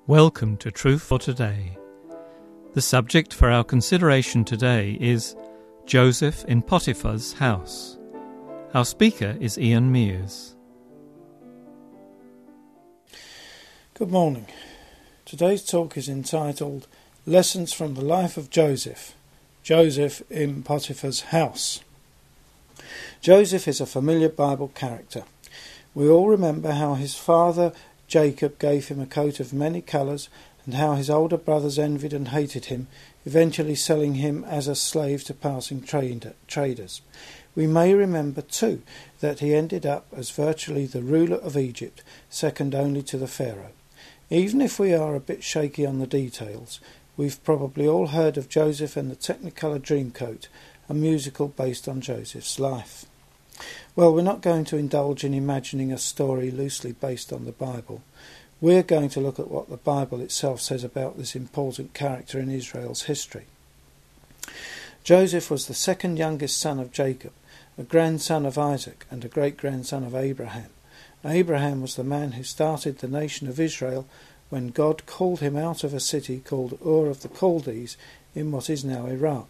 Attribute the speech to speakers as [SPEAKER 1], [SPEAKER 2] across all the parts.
[SPEAKER 1] Welcome to Truth for Today. The subject for our consideration today is Joseph in Potiphar's house. Our speaker is Ian Mears.
[SPEAKER 2] Good morning. Today's talk is entitled Lessons from the Life of Joseph. Joseph in Potiphar's house. Joseph is a familiar Bible character. We all remember how his father Jacob gave him a coat of many colours, and how his older brothers envied and hated him, eventually selling him as a slave to passing traders. We may remember too that he ended up as virtually the ruler of Egypt, second only to the Pharaoh. Even if we are a bit shaky on the details, we've probably all heard of Joseph and the Technicolor Dreamcoat, a musical based on Joseph's life. Well, we're not going to indulge in imagining a story loosely based on the Bible. We're going to look at what the Bible itself says about this important character in Israel's history. Joseph was the second youngest son of Jacob, a grandson of Isaac and a great-grandson of Abraham. Abraham was the man who started the nation of Israel when God called him out of a city called Ur of the Chaldees in what is now Iraq.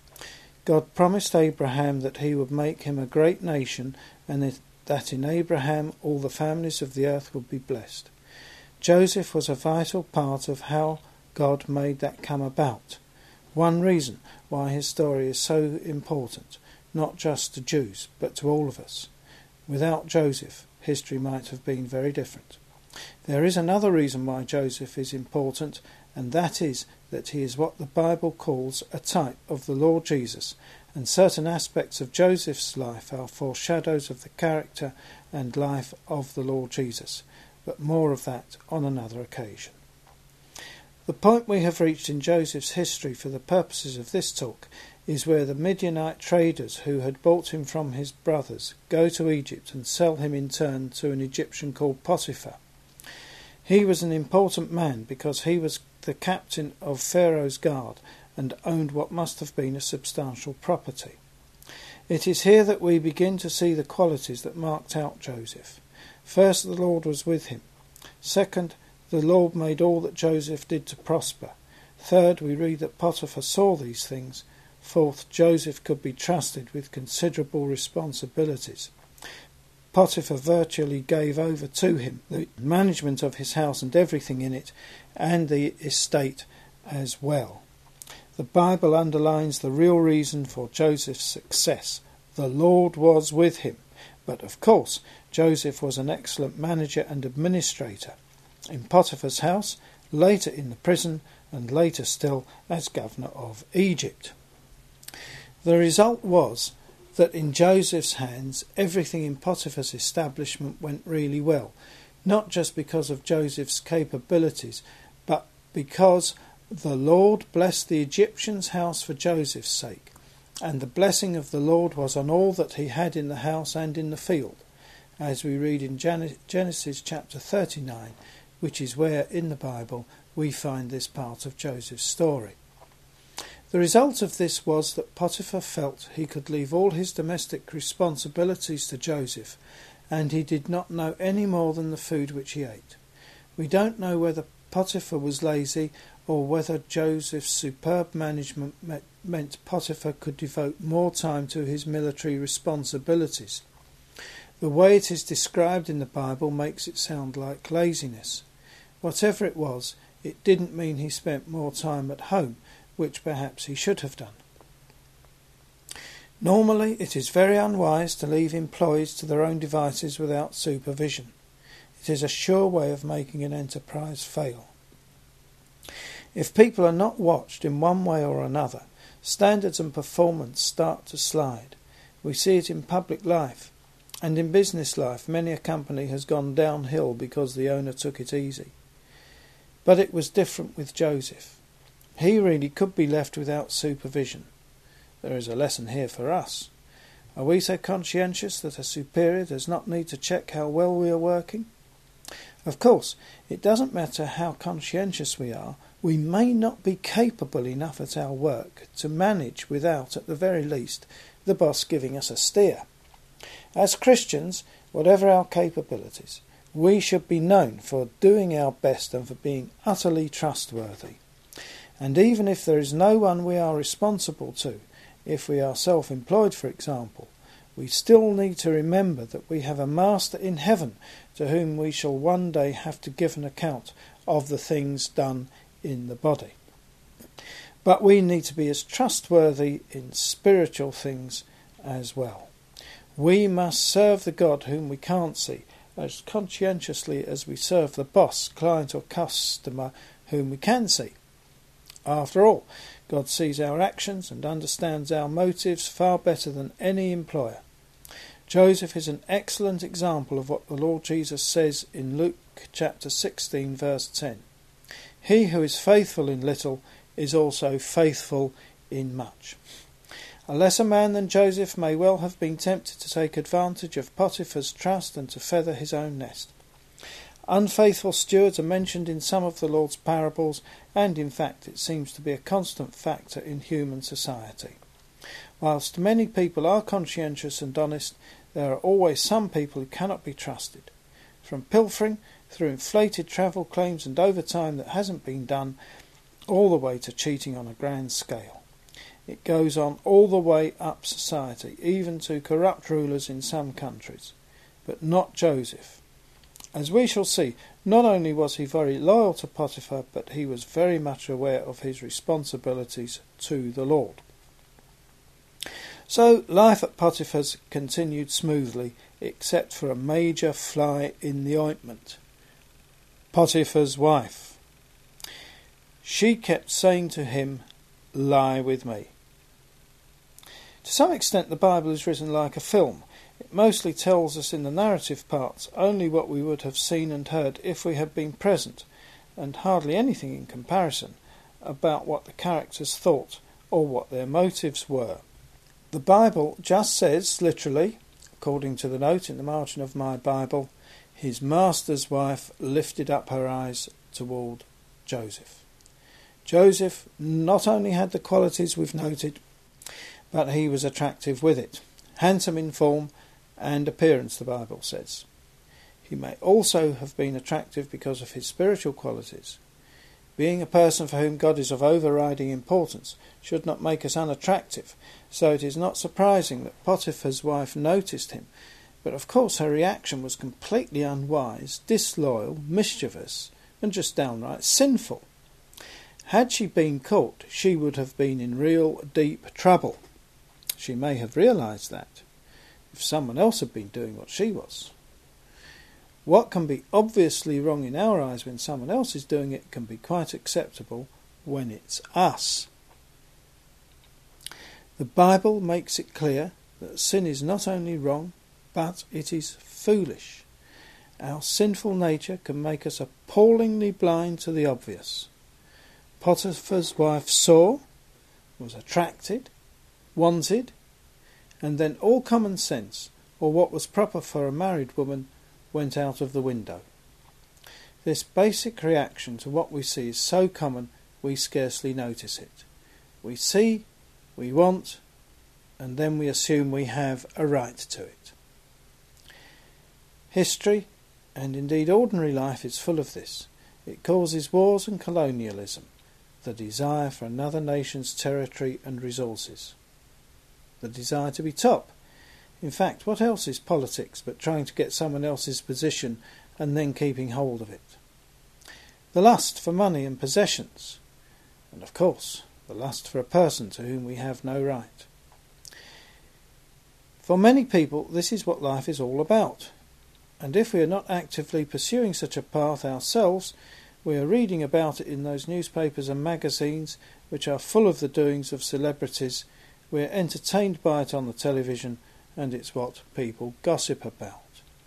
[SPEAKER 2] God promised Abraham that he would make him a great nation, and that in Abraham all the families of the earth would be blessed. Joseph was a vital part of how God made that come about. One reason why his story is so important, not just to Jews, but to all of us. Without Joseph, history might have been very different. There is another reason why Joseph is important, and that is that he is what the Bible calls a type of the Lord Jesus, and certain aspects of Joseph's life are foreshadows of the character and life of the Lord Jesus, but more of that on another occasion. The point we have reached in Joseph's history for the purposes of this talk is where the Midianite traders who had bought him from his brothers go to Egypt and sell him in turn to an Egyptian called Potiphar. He was an important man because he was the captain of Pharaoh's guard and owned what must have been a substantial property. It is here that we begin to see the qualities that marked out Joseph. First, the Lord was with him. Second, the Lord made all that Joseph did to prosper. Third, we read that Potiphar saw these things. Fourth, Joseph could be trusted with considerable responsibilities. Potiphar virtually gave over to him the management of his house and everything in it, and the estate as well. The Bible underlines the real reason for Joseph's success. The Lord was with him. But of course, Joseph was an excellent manager and administrator. In Potiphar's house, later in the prison, and later still as governor of Egypt. The result was that in Joseph's hands everything in Potiphar's establishment went really well, not just because of Joseph's capabilities, but because the Lord blessed the Egyptian's house for Joseph's sake, and the blessing of the Lord was on all that he had in the house and in the field, as we read in Genesis chapter 39, which is where in the Bible we find this part of Joseph's story. The result of this was that Potiphar felt he could leave all his domestic responsibilities to Joseph, and he did not know any more than the food which he ate. We don't know whether Potiphar was lazy or whether Joseph's superb management meant Potiphar could devote more time to his military responsibilities. The way it is described in the Bible makes it sound like laziness. Whatever it was, it didn't mean he spent more time at home, which perhaps he should have done. Normally, it is very unwise to leave employees to their own devices without supervision. It is a sure way of making an enterprise fail. If people are not watched in one way or another, standards and performance start to slide. We see it in public life, and in business life many a company has gone downhill because the owner took it easy. But it was different with Joseph. He really could be left without supervision. There is a lesson here for us. Are we so conscientious that a superior does not need to check how well we are working? Of course, it doesn't matter how conscientious we are, we may not be capable enough at our work to manage without, at the very least, the boss giving us a steer. As Christians, whatever our capabilities, We should be known for doing our best and for being utterly trustworthy. And even if there is no one we are responsible to, if we are self-employed, for example, we still need to remember that we have a Master in heaven to whom we shall one day have to give an account of the things done in the body. But we need to be as trustworthy in spiritual things as well. We must serve the God whom we can't see as conscientiously as we serve the boss, client or customer whom we can see. After all, God sees our actions and understands our motives far better than any employer. Joseph is an excellent example of what the Lord Jesus says in Luke chapter 16 verse 10. He who is faithful in little is also faithful in much. A lesser man than Joseph may well have been tempted to take advantage of Potiphar's trust and to feather his own nest. Unfaithful stewards are mentioned in some of the Lord's parables, and in fact it seems to be a constant factor in human society. Whilst many people are conscientious and honest, there are always some people who cannot be trusted. From pilfering, through inflated travel claims and overtime that hasn't been done, all the way to cheating on a grand scale. It goes on all the way up society, even to corrupt rulers in some countries. But not Joseph. As we shall see, not only was he very loyal to Potiphar, but he was very much aware of his responsibilities to the Lord. So life at Potiphar's continued smoothly, except for a major fly in the ointment. Potiphar's wife. She kept saying to him, "Lie with me." To some extent the Bible is written like a film. It mostly tells us in the narrative parts only what we would have seen and heard if we had been present, and hardly anything in comparison about what the characters thought or what their motives were. The Bible just says, literally, according to the note in the margin of my Bible, his master's wife lifted up her eyes toward Joseph. Joseph not only had the qualities we've noted, but he was attractive with it. Handsome in form and appearance, the Bible says. He may also have been attractive because of his spiritual qualities. Being a person for whom God is of overriding importance should not make us unattractive, so it is not surprising that Potiphar's wife noticed him, but of course her reaction was completely unwise, disloyal, mischievous, and just downright sinful. Had she been caught, she would have been in real deep trouble. She may have realised that, if someone else had been doing what she was. What can be obviously wrong in our eyes when someone else is doing it can be quite acceptable when it's us. The Bible makes it clear that sin is not only wrong, but it is foolish. Our sinful nature can make us appallingly blind to the obvious. Potiphar's wife saw, was attracted, wanted, and then all common sense, or what was proper for a married woman, went out of the window. This basic reaction to what we see is so common we scarcely notice it. We see, we want, and then we assume we have a right to it. History, and indeed ordinary life, is full of this. It causes wars and colonialism, the desire for another nation's territory and resources, the desire to be top. In fact, what else is politics but trying to get someone else's position and then keeping hold of it? The lust for money and possessions, and of course the lust for a person to whom we have no right. For many people this is what life is all about, and if we are not actively pursuing such a path ourselves, we are reading about it in those newspapers and magazines which are full of the doings of celebrities. We are entertained by it on the television, and it's what people gossip about.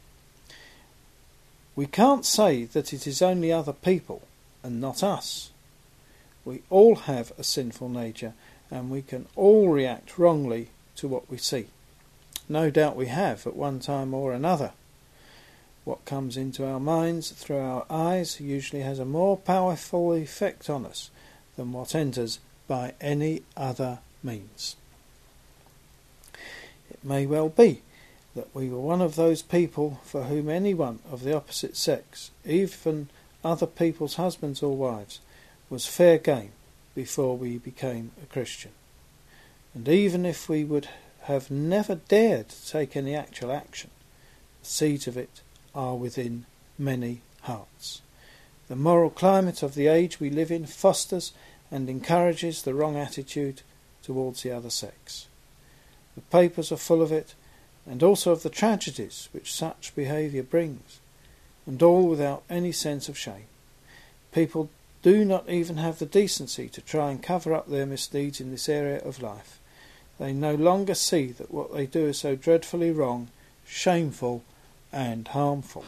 [SPEAKER 2] We can't say that it is only other people and not us. We all have a sinful nature, and we can all react wrongly to what we see. No doubt we have at one time or another. What comes into our minds through our eyes usually has a more powerful effect on us than what enters by any other means. It may well be that we were one of those people for whom anyone of the opposite sex, even other people's husbands or wives, was fair game before we became a Christian. And even if we would have never dared to take any actual action, the seeds of it are within many hearts. The moral climate of the age we live in fosters and encourages the wrong attitude towards the other sex. The papers are full of it, and also of the tragedies which such behaviour brings, and all without any sense of shame. People do not even have the decency to try and cover up their misdeeds in this area of life. They no longer see that what they do is so dreadfully wrong, shameful, and harmful.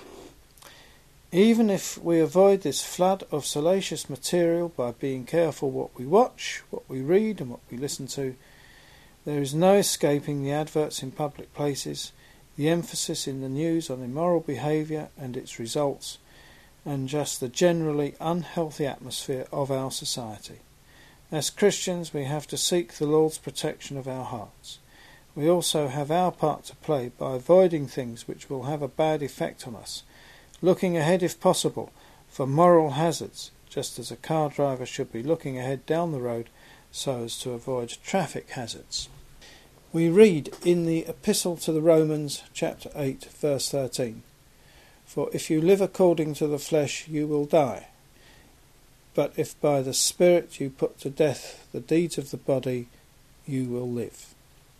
[SPEAKER 2] Even if we avoid this flood of salacious material by being careful what we watch, what we read, and what we listen to, there is no escaping the adverts in public places, the emphasis in the news on immoral behaviour and its results, and just the generally unhealthy atmosphere of our society. As Christians, we have to seek the Lord's protection of our hearts. We also have our part to play by avoiding things which will have a bad effect on us, looking ahead if possible for moral hazards, just as a car driver should be looking ahead down the road so as to avoid traffic hazards. We read in the Epistle to the Romans, chapter 8, verse 13, "For if you live according to the flesh, you will die. But if by the Spirit you put to death the deeds of the body, you will live."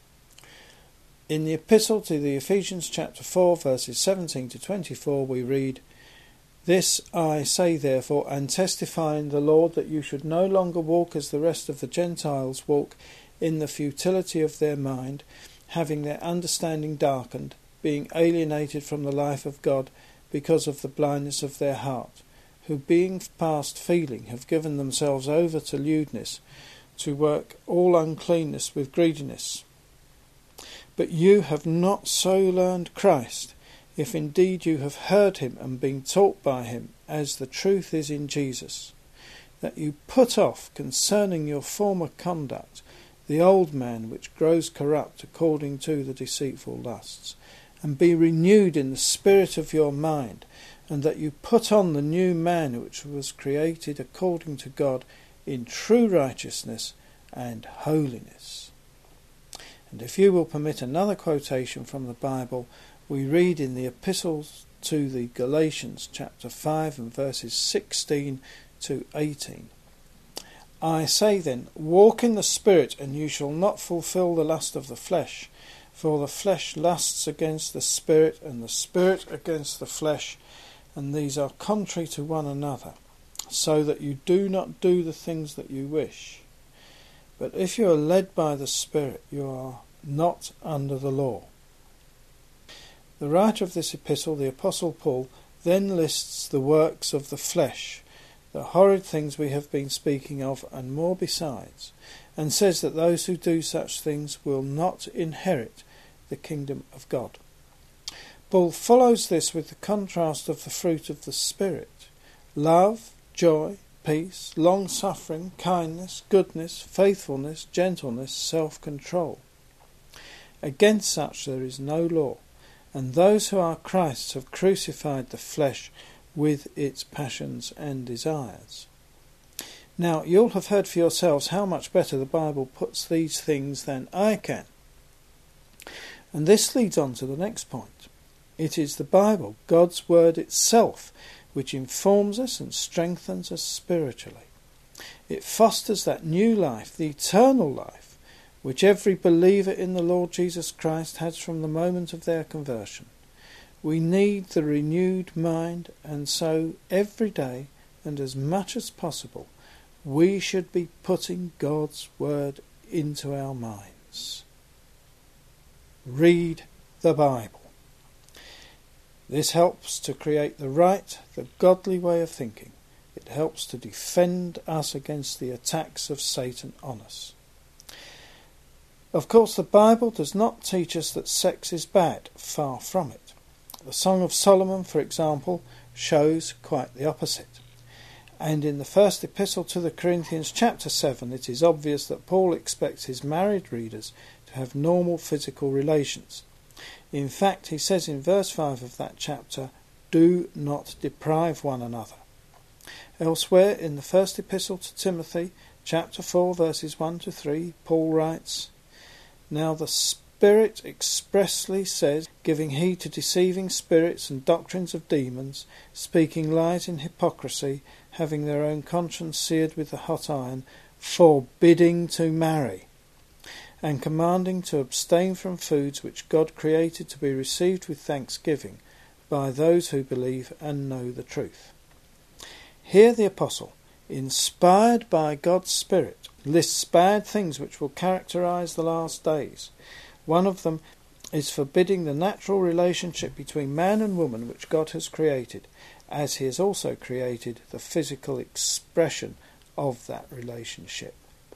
[SPEAKER 2] In the Epistle to the Ephesians, chapter 4, verses 17 to 24, we read, "This I say therefore, and testify in the Lord, that you should no longer walk as the rest of the Gentiles walk, in the futility of their mind, having their understanding darkened, being alienated from the life of God because of the blindness of their heart, who being past feeling have given themselves over to lewdness, to work all uncleanness with greediness. But you have not so learned Christ, if indeed you have heard him and been taught by him, as the truth is in Jesus, that you put off concerning your former conduct the old man which grows corrupt according to the deceitful lusts, and be renewed in the spirit of your mind, and that you put on the new man which was created according to God in true righteousness and holiness." And if you will permit another quotation from the Bible, we read in the Epistles to the Galatians, chapter 5 and verses 16 to 18, "I say then, walk in the Spirit, and you shall not fulfil the lust of the flesh. For the flesh lusts against the Spirit, and the Spirit against the flesh, and these are contrary to one another, so that you do not do the things that you wish. But if you are led by the Spirit, you are not under the law." The writer of this epistle, the Apostle Paul, then lists the works of the flesh, the horrid things we have been speaking of, and more besides, and says that those who do such things will not inherit the kingdom of God. Paul follows this with the contrast of the fruit of the Spirit: love, joy, peace, long-suffering, kindness, goodness, faithfulness, gentleness, self-control. Against such there is no law, and those who are Christ's have crucified the flesh with its passions and desires. Now, you'll have heard for yourselves how much better the Bible puts these things than I can. And this leads on to the next point. It is the Bible, God's Word itself, which informs us and strengthens us spiritually. It fosters that new life, the eternal life, which every believer in the Lord Jesus Christ has from the moment of their conversion. We need the renewed mind, and so every day, and as much as possible, we should be putting God's Word into our minds. Read the Bible. This helps to create the right, the godly way of thinking. It helps to defend us against the attacks of Satan on us. Of course, the Bible does not teach us that sex is bad, far from it. The Song of Solomon, for example, shows quite the opposite. And in the first epistle to the Corinthians, chapter 7, it is obvious that Paul expects his married readers to have normal physical relations. In fact, he says in verse 5 of that chapter, "Do not deprive one another." Elsewhere in the first epistle to Timothy, chapter 4, verses 1 to 3, Paul writes, "Now the Spirit expressly says, giving heed to deceiving spirits and doctrines of demons, speaking lies in hypocrisy, having their own conscience seared with the hot iron, forbidding to marry, and commanding to abstain from foods which God created to be received with thanksgiving by those who believe and know the truth." Here the apostle, inspired by God's Spirit, lists bad things which will characterize the last days. One of them is forbidding the natural relationship between man and woman which God has created, as he has also created the physical expression of that relationship.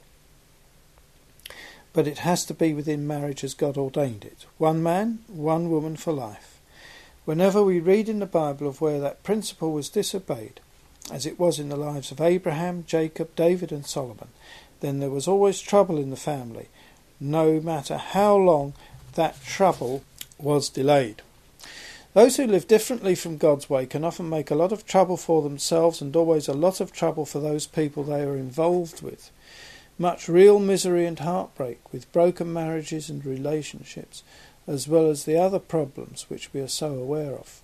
[SPEAKER 2] But it has to be within marriage as God ordained it. One man, one woman for life. Whenever we read in the Bible of where that principle was disobeyed, as it was in the lives of Abraham, Jacob, David and Solomon, then there was always trouble in the family, no matter how long that trouble was delayed. Those who live differently from God's way can often make a lot of trouble for themselves and always a lot of trouble for those people they are involved with. Much real misery and heartbreak with broken marriages and relationships, as well as the other problems which we are so aware of.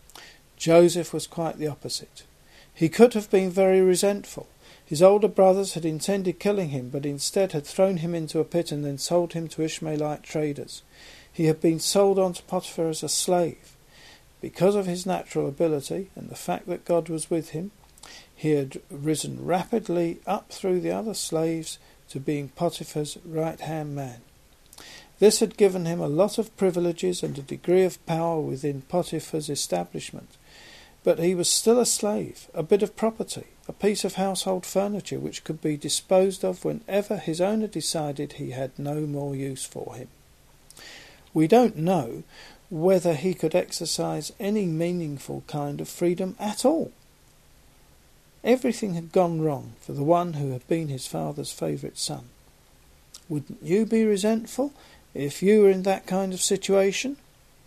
[SPEAKER 2] Joseph was quite the opposite. He could have been very resentful. His older brothers had intended killing him, but instead had thrown him into a pit and then sold him to Ishmaelite traders. He had been sold on to Potiphar as a slave. Because of his natural ability and the fact that God was with him, he had risen rapidly up through the other slaves to being Potiphar's right-hand man. This had given him a lot of privileges and a degree of power within Potiphar's establishment. But he was still a slave, a bit of property, a piece of household furniture which could be disposed of whenever his owner decided he had no more use for him. We don't know whether he could exercise any meaningful kind of freedom at all. Everything had gone wrong for the one who had been his father's favourite son. Wouldn't you be resentful if you were in that kind of situation?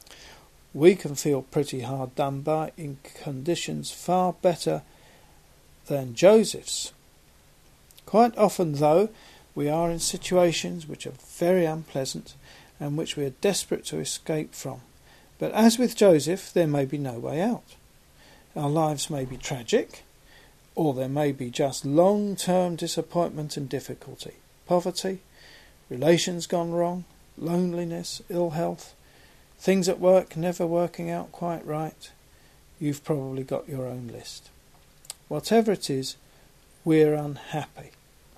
[SPEAKER 2] We can feel pretty hard done by in conditions far better than Joseph's. Quite often, though, we are in situations which are very unpleasant and which we are desperate to escape from. But as with Joseph, there may be no way out. Our lives may be tragic, or there may be just long-term disappointment and difficulty, poverty, relations gone wrong, loneliness, ill health, things at work never working out quite right. You've probably got your own list. Whatever it is, we're unhappy.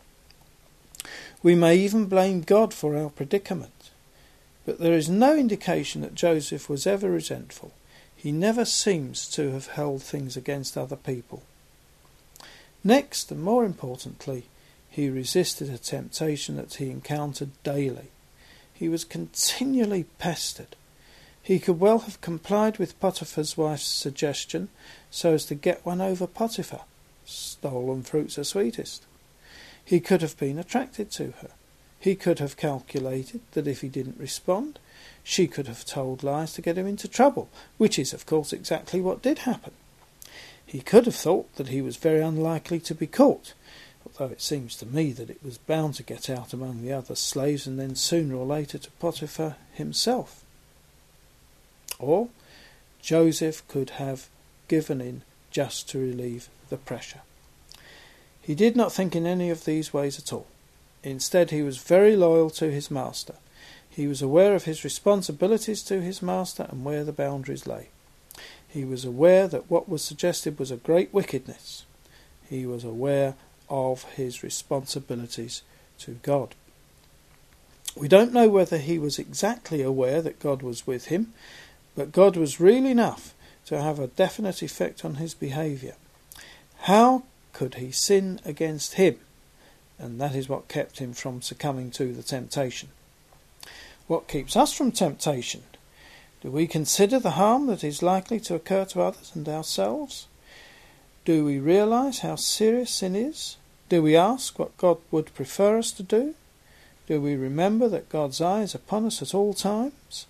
[SPEAKER 2] We may even blame God for our predicament. But there is no indication that Joseph was ever resentful. He never seems to have held things against other people. Next, and more importantly, he resisted a temptation that he encountered daily. He was continually pestered. He could well have complied with Potiphar's wife's suggestion so as to get one over Potiphar. Stolen fruits are sweetest. He could have been attracted to her. He could have calculated that if he didn't respond, she could have told lies to get him into trouble, which is, of course, exactly what did happen. He could have thought that he was very unlikely to be caught, although it seems to me that it was bound to get out among the other slaves and then sooner or later to Potiphar himself. Or Joseph could have given in just to relieve the pressure. He did not think in any of these ways at all. Instead, he was very loyal to his master. He was aware of his responsibilities to his master and where the boundaries lay. He was aware that what was suggested was a great wickedness. He was aware of his responsibilities to God. We don't know whether he was exactly aware that God was with him, but God was real enough to have a definite effect on his behaviour. How could he sin against him? And that is what kept him from succumbing to the temptation. What keeps us from temptation? Do we consider the harm that is likely to occur to others and ourselves? Do we realise how serious sin is? Do we ask what God would prefer us to do? Do we remember that God's eye is upon us at all times?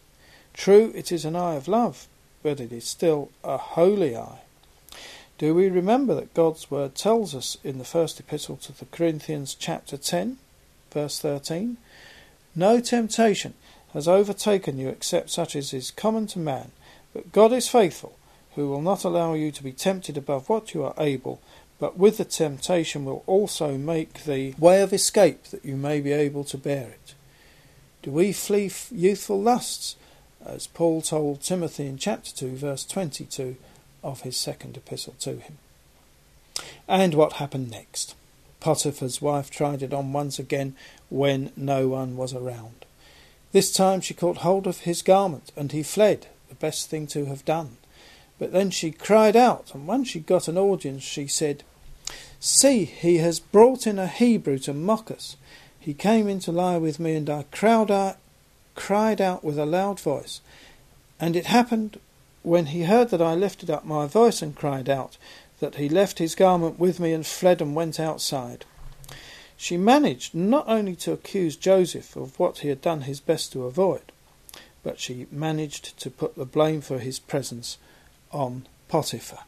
[SPEAKER 2] True, it is an eye of love, but it is still a holy eye. Do we remember that God's word tells us in the first epistle to the Corinthians chapter 10, verse 13, "No temptation has overtaken you except such as is common to man, but God is faithful, who will not allow you to be tempted above what you are able, but with the temptation will also make the way of escape that you may be able to bear it." Do we flee youthful lusts, as Paul told Timothy in chapter 2, verse 22 of his second epistle to him? And what happened next? Potiphar's wife tried it on once again when no one was around. This time she caught hold of his garment, and he fled, the best thing to have done. But then she cried out, and when she got an audience she said, "See, he has brought in a Hebrew to mock us. He came in to lie with me, and I cried out with a loud voice. And it happened, when he heard that I lifted up my voice and cried out, that he left his garment with me and fled and went outside." She managed not only to accuse Joseph of what he had done his best to avoid, but she managed to put the blame for his presence on Potiphar.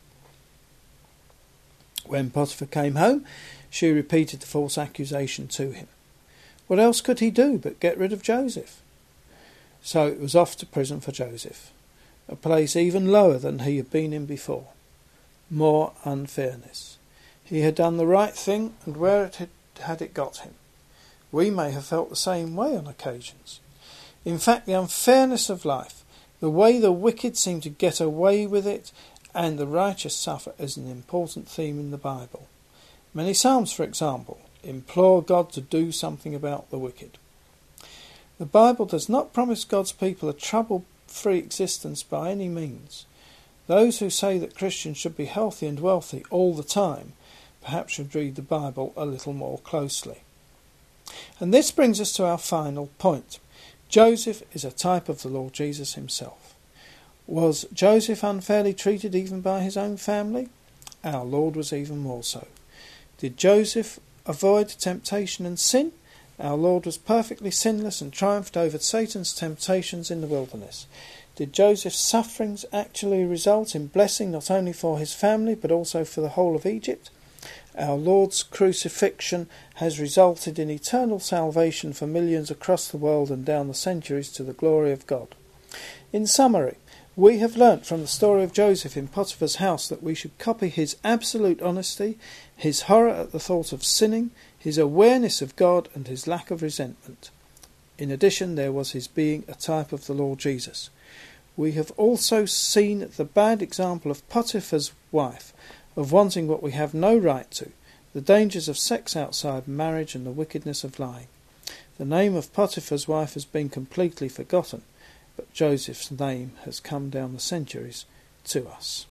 [SPEAKER 2] When Potiphar came home, she repeated the false accusation to him. What else could he do but get rid of Joseph? So it was off to prison for Joseph, a place even lower than he had been in before. More unfairness. He had done the right thing, and where had it got him? We may have felt the same way on occasions. In fact, the unfairness of life, the way the wicked seem to get away with it, and the righteous suffer, is an important theme in the Bible. Many Psalms, for example, implore God to do something about the wicked. The Bible does not promise God's people a trouble-free existence by any means. Those who say that Christians should be healthy and wealthy all the time perhaps should read the Bible a little more closely. And this brings us to our final point. Joseph is a type of the Lord Jesus himself. Was Joseph unfairly treated even by his own family? Our Lord was even more so. Did Joseph avoid temptation and sin? Our Lord was perfectly sinless and triumphed over Satan's temptations in the wilderness. Did Joseph's sufferings actually result in blessing not only for his family but also for the whole of Egypt? Our Lord's crucifixion has resulted in eternal salvation for millions across the world and down the centuries to the glory of God. In summary, we have learnt from the story of Joseph in Potiphar's house that we should copy his absolute honesty, his horror at the thought of sinning, his awareness of God, and his lack of resentment. In addition, there was his being a type of the Lord Jesus. We have also seen the bad example of Potiphar's wife, of wanting what we have no right to, the dangers of sex outside marriage and the wickedness of lying. The name of Potiphar's wife has been completely forgotten, but Joseph's name has come down the centuries to us.